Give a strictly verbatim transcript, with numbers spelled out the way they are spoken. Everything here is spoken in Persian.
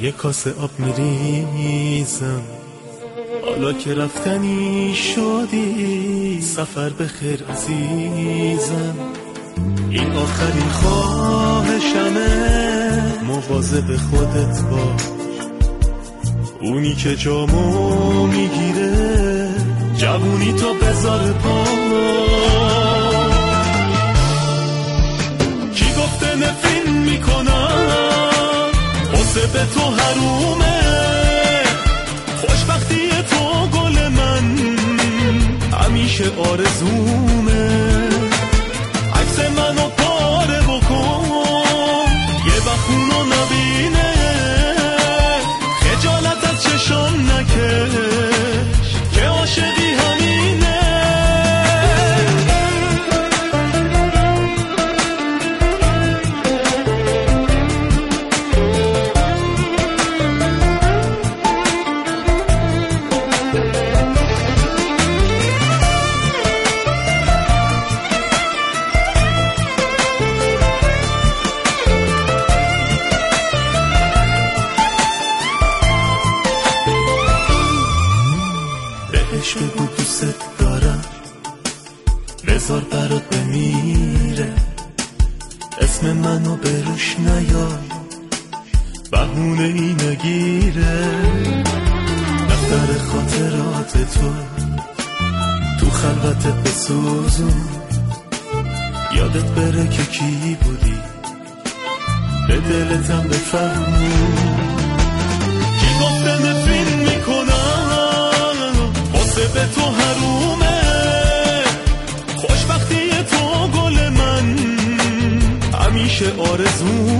یه کاسه آب میریزم حالا که رفتنی شدی. سفر بخیر عزیزم، این آخرین خواهشمه. مواظب خودت باش، اونی که جامو میگیره جوونی تو بذار پا. کی گفته نفرین میکنم واسه به تو حرومه. خوشبختی تو گل من همیشه آرزومه. عکس منو پاره بکن یه وقت اونو نبینه. خجالت از چشم نکش که عاشقی همینه. بهش بگو دوست دارم، بذار برات بمیره. اسم منو بروش نیار، بهونه ای نگیره. دفتر خاطرات تو تو خلوتت بسوزون. یادت بره که کی بودی، به دلتم بفهمون. کی گفته نفرین میکنم واسه به تو حرومه. خوشبختی تو گل من همیشه آرزو